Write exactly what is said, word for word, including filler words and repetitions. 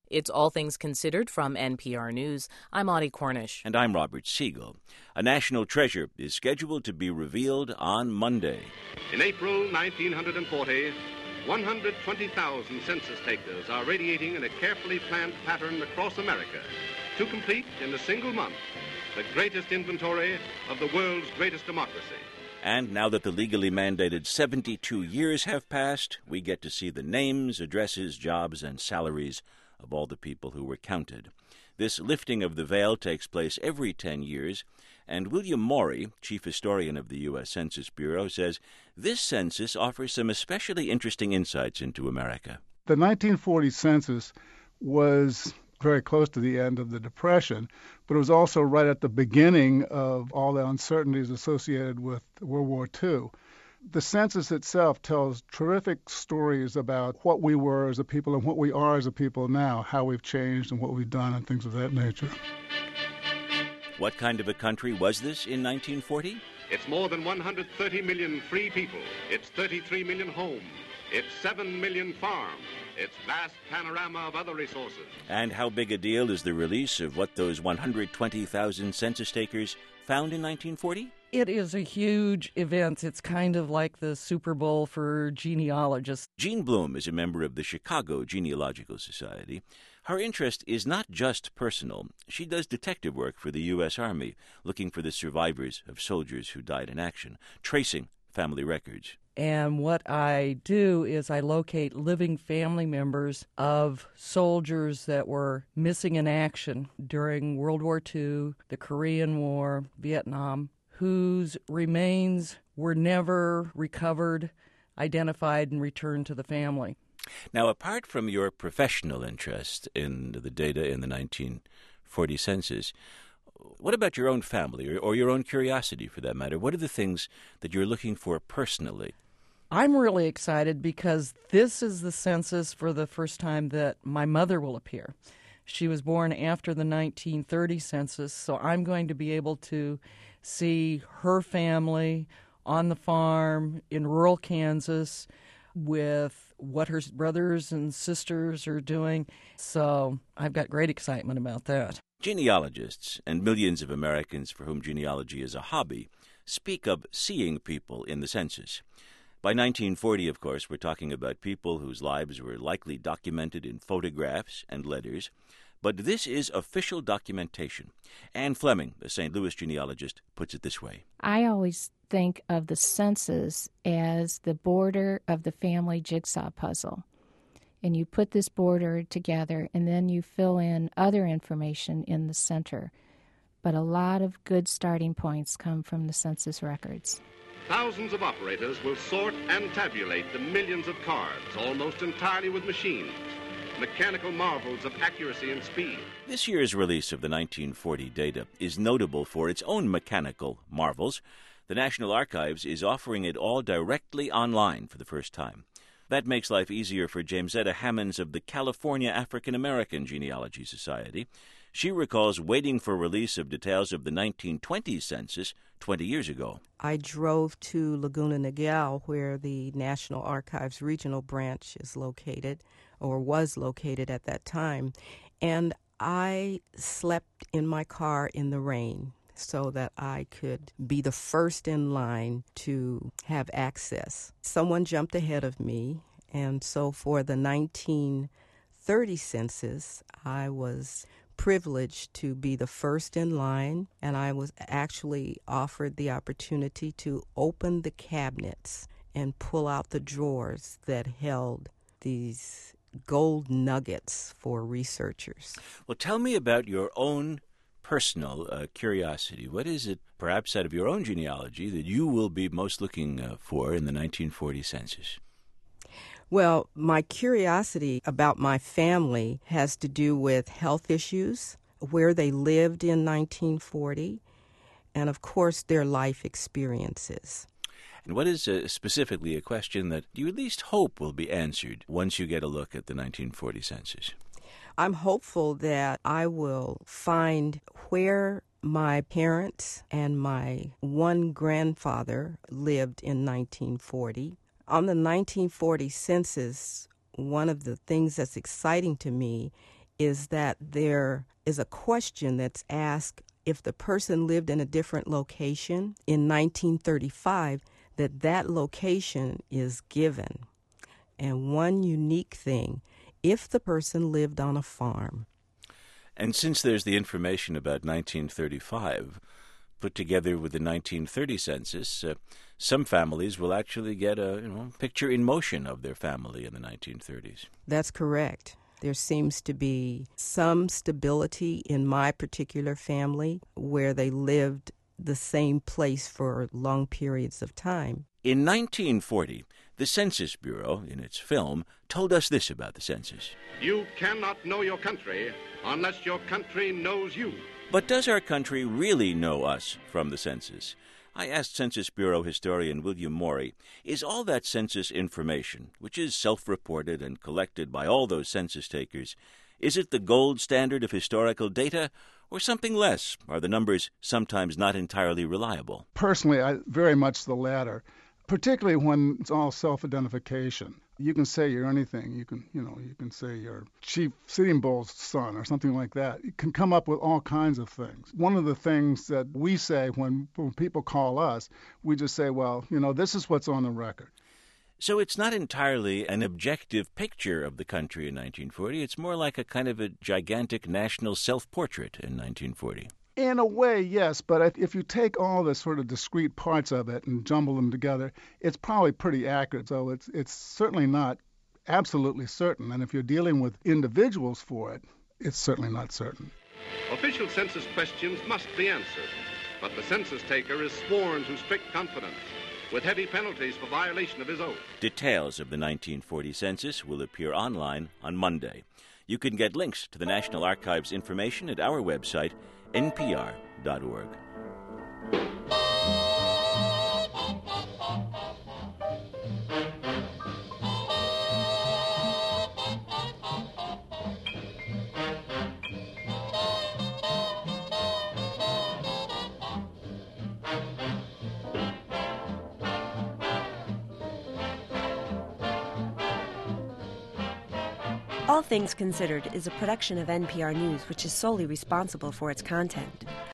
It's All Things Considered from N P R News. I'm Audie Cornish. And I'm Robert Siegel. A national treasure is scheduled to be revealed on Monday. In April nineteen forty, one hundred twenty thousand census takers are radiating in a carefully planned pattern across America to complete in a single month the greatest inventory of the world's greatest democracy. And now that the legally mandated seventy-two years have passed, we get to see the names, addresses, jobs, and salaries of all the people who were counted. This lifting of the veil takes place every ten years, and William Morey, chief historian of the U S Census Bureau, says this census offers some especially interesting insights into America. The nineteen forty census was very close to the end of the Depression, but it was also right at the beginning of all the uncertainties associated with World War Two. The census itself tells terrific stories about what we were as a people and what we are as a people now, how we've changed and what we've done and things of that nature. What kind of a country was this in nineteen forty? It's more than one hundred thirty million free people. It's thirty-three million homes. It's seven million farms. Its vast panorama of other resources. And how big a deal is the release of what those one hundred twenty thousand census takers found in nineteen forty? It is a huge event. It's kind of like the Super Bowl for genealogists. Jean Bloom is a member of the Chicago Genealogical Society. Her interest is not just personal. She does detective work for the U S Army, looking for the survivors of soldiers who died in action, tracing family records. And what I do is I locate living family members of soldiers that were missing in action during World War Two, the Korean War, Vietnam, whose remains were never recovered, identified, and returned to the family. Now, apart from your professional interest in the data in the nineteen forty census, what about your own family, or, or your own curiosity for that matter? What are the things that you're looking for personally? I'm really excited because this is the census for the first time that my mother will appear. She was born after the nineteen thirty census, so I'm going to be able to see her family on the farm in rural Kansas with what her brothers and sisters are doing. So I've got great excitement about that. Genealogists, and millions of Americans for whom genealogy is a hobby, speak of seeing people in the census. By nineteen forty, of course, we're talking about people whose lives were likely documented in photographs and letters, but this is official documentation. Anne Fleming, the Saint Louis genealogist, puts it this way. I always think of the census as the border of the family jigsaw puzzle. And you put this border together, and then you fill in other information in the center. But a lot of good starting points come from the census records. Thousands of operators will sort and tabulate the millions of cards, almost entirely with machines, mechanical marvels of accuracy and speed. This year's release of the nineteen forty data is notable for its own mechanical marvels. The National Archives is offering it all directly online for the first time. That makes life easier for Jamesetta Hammonds of the California African American Genealogy Society. She recalls waiting for release of details of the nineteen twenty census twenty years ago. I drove to Laguna Niguel, where the National Archives Regional Branch is located, or was located at that time, and I slept in my car in the rain so that I could be the first in line to have access. Someone jumped ahead of me, and so for the nineteen thirty census, I was privileged to be the first in line, and I was actually offered the opportunity to open the cabinets and pull out the drawers that held these gold nuggets for researchers. Well, tell me about your own personal uh, curiosity. What is it, perhaps out of your own genealogy, that you will be most looking uh, for in the nineteen forty census? Well, my curiosity about my family has to do with health issues, where they lived in nineteen forty, and of course their life experiences. And what is uh, specifically a question that you at least hope will be answered once you get a look at the nineteen forty census? I'm hopeful that I will find where my parents and my one grandfather lived in nineteen forty. On the nineteen forty census, one of the things that's exciting to me is that there is a question that's asked if the person lived in a different location in nineteen thirty-five, that that location is given. And one unique thing, if the person lived on a farm. And since there's the information about nineteen thirty-five put together with the nineteen thirty census, uh, some families will actually get a you know, picture in motion of their family in the nineteen thirties. That's correct. There seems to be some stability in my particular family where they lived the same place for long periods of time. In nineteen forty, the Census Bureau, in its film, told us this about the census. You cannot know your country unless your country knows you. But does our country really know us from the census? I asked Census Bureau historian William Morey, is all that census information, which is self-reported and collected by all those census takers, is it the gold standard of historical data, or something less? Are the numbers sometimes not entirely reliable? Personally, I very much the latter, particularly when it's all self-identification. You can say you're anything. You can, you know, you can say you're Chief Sitting Bull's son or something like that. You can come up with all kinds of things. One of the things that we say when, when people call us, we just say, well, you know, this is what's on the record. So it's not entirely an objective picture of the country in nineteen forty. It's more like a kind of a gigantic national self-portrait in nineteen forty. In a way, yes, but if you take all the sort of discrete parts of it and jumble them together, it's probably pretty accurate. So it's it's certainly not absolutely certain. And if you're dealing with individuals for it, it's certainly not certain. Official census questions must be answered, but the census taker is sworn to strict confidence, with heavy penalties for violation of his oath. Details of the nineteen forty census will appear online on Monday. You can get links to the National Archives information at our website, N P R dot org. All Things Considered is a production of N P R News, which is solely responsible for its content.